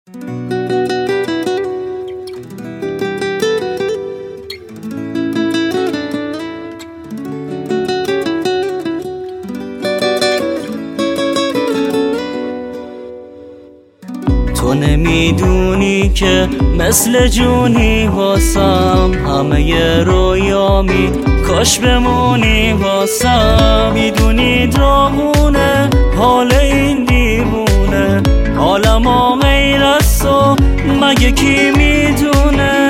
تو نمیدونی که مثل جونی واسم، همه رویامی کاش بمونی واسم. میدونی داغونه حال این دیوونه، حالم غیر از تو مگه کی میدونه؟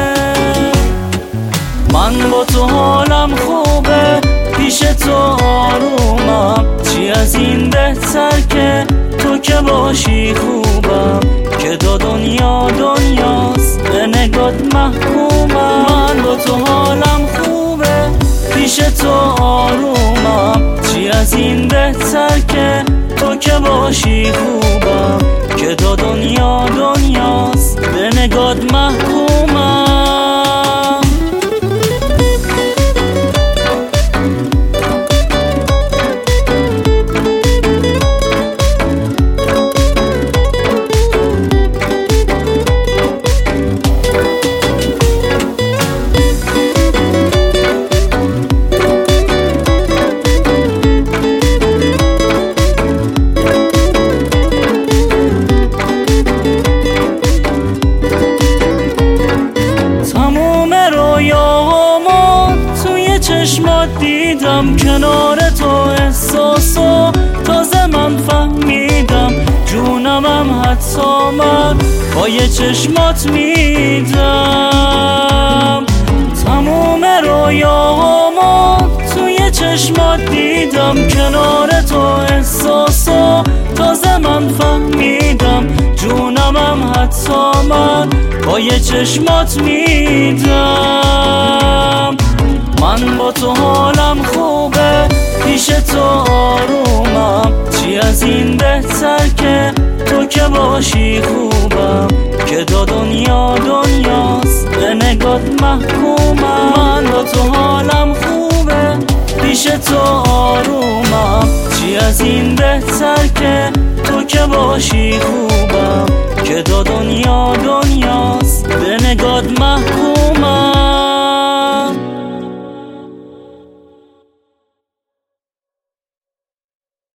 من با تو حالم خوبه، پیش تو آرومم، چی از این بهتر که تو که باشی خوبم، که دنیا دنیاست به نگات محکومم. من با تو حالم خوبه، پیش تو آرومم، چی از این بهتر که تو که باشی خوبم، که دنیا دنیاست به نگات محکومم. چشمات دیدم کنار تو، احساسو تازه من فهمیدم، جونمم حتی من با یه چشمات میدم. تموم رویامو توی چشمات دیدم کنار تو، احساسو تازه من فهمیدم، جونمم حتی من با یه چشمات میدم. من با تو حالم خوبه، پیش تو آرومم، چی از این بهتر که تو که باشی خوبم، که دنیا دنیاست به نگات محکومم. من با تو حالم خوبه، پیش تو آرومم، چی از این بهتر که تو که باشی خوبم، که